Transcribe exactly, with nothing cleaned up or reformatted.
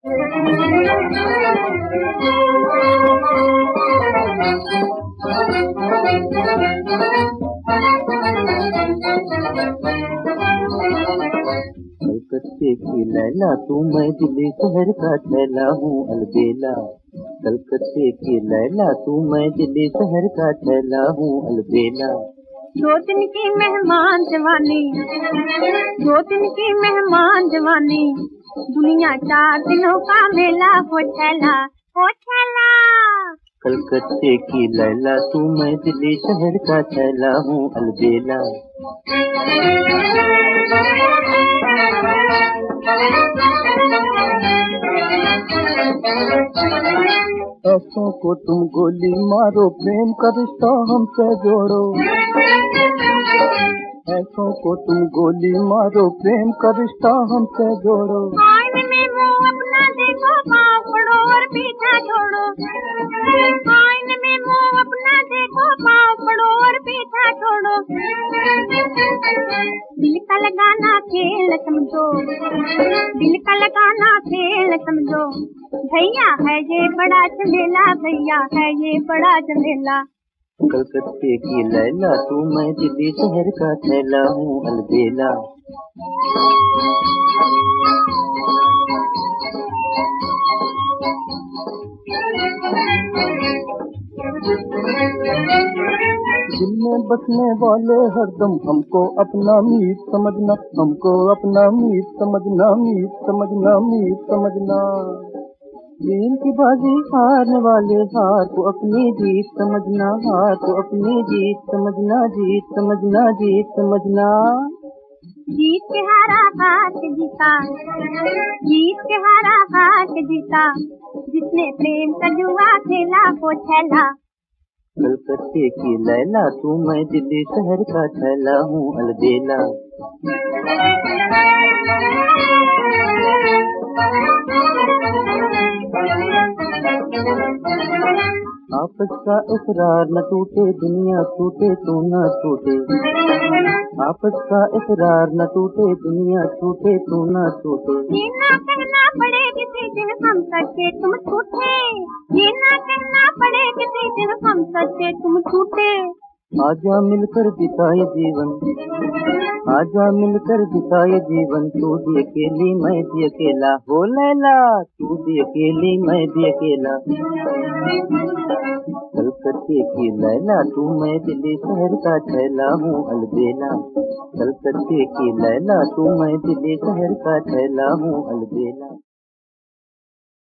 कलकत्ते की लैला तू मैं दिल्ली शहर का थैला हूँ अलबेला। कलकत्ते की लैला तू मैं दिल्ली शहर का थैला हूँ अलबेला। दो दिन की मेहमान जवानी, दो दिन की मेहमान जवानी, दुनिया चार दिनों का मेला हो थैला हो थैला। कलकत्ते की लैला तू मैं दिल्ली शहर का थैला हूँ अलबेला। ऐसों को तुम गोली मारो, प्रेम का रिश्ता हमसे जोड़ो। ऐसों को तुम गोली मारो, प्रेम का रिश्ता हमसे जोड़ो। आईने में मुंह अपना देखो, पाँव पड़ो और पीछा छोड़ो। आईने में मुंह अपना देखो, पाँव पड़ो और पीछा छोड़ो। दिल का लगाना खेल समझो, दिल का लगाना खेल समझो। भैया है ये बड़ा झमेला, भैया है ये बड़ा झमेला। कलकत्ते की लैला तू मैं दिल्ली शहर का थैला हूँ अलबेला। दिल में बसने वाले हरदम हमको अपना मीत समझना, हमको अपना मीत समझना, मीत समझना, मीत समझना। प्रेम की बाजी हारने वाले हार को अपनी जीत समझना, हार को अपनी जीत समझना, जीत समझना, जीत समझना। जीत के हारा हाथ जीता, जीत के हारा हाथ जीता, जिसने प्रेम का जुआ खेला वो थैला। कलकत्ते की लैला तू मैं दिल्ली शहर का थैला हूँ अलबेला। आपस का इकरार न टूटे, दुनिया टूटे तो न टूटे। आपस का इकरार न टूटे, दुनिया टूटे तो न टूटे। ये ना कहना पड़े किसी दिन हम सच्चे तुम झूठे, ये ना कहना पड़े किसी दिन हम सच्चे तुम झूठे। आजा मिलकर बिताए जीवन, आजा मिलकर बिताए जीवन। तू भी अकेली मैं भी अकेला, हो लैला तू भी अकेली मैं भी अकेला। कलकत्ते की लैला तू मैं दिल्ली शहर का थैला हूँ अलबेला। कलकत्ते की लैला तू मैं दिल्ली शहर का थैला हूँ अलबेला।